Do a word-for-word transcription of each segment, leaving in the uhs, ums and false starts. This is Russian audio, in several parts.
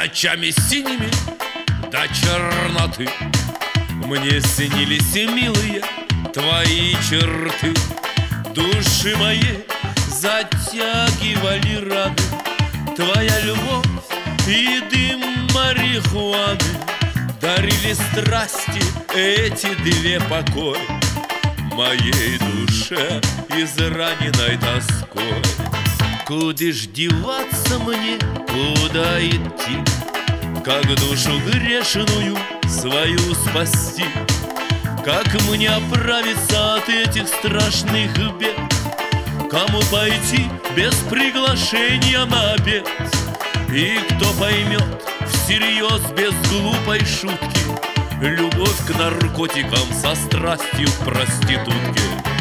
Ночами синими до черноты мне снились, милые, твои черты. Души моей затягивали раны, твоя любовь и дым марихуаны дарили страсти эти две покой моей душе, израненной тоской. Куда ж деваться мне, куда идти, как душу грешную свою спасти? Как мне оправиться от этих страшных бед? Кому пойти без приглашения на обед? И кто поймет всерьез, без глупой шутки, любовь к наркотикам со страстью к проститутке?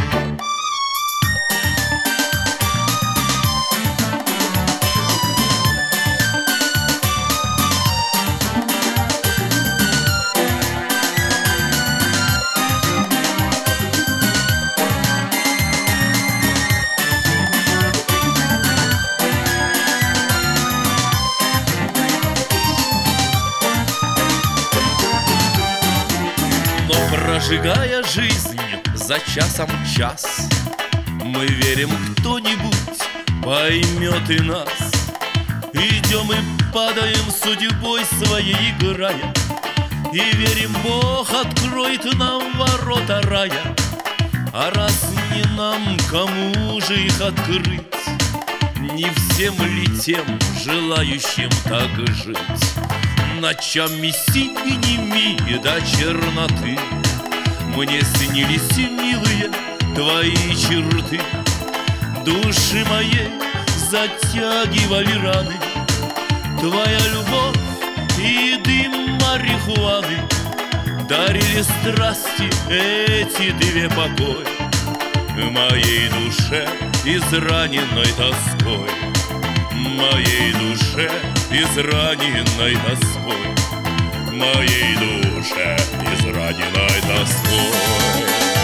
Прожигая жизнь за часом час, мы верим, кто-нибудь поймет и нас. Идем и падаем, судьбой своей играя, и верим, Бог откроет нам ворота рая. А раз не нам, кому же их открыть? Не всем ли тем, желающим так жить? Ночами синими до черноты мне снились, милые, твои черты. Души моей затягивали раны, твоя любовь и дым марихуаны дарили страсти эти две покой моей душе, израненной тоской. Моей душе, израненной тоской. Моей душе, израненной тоской.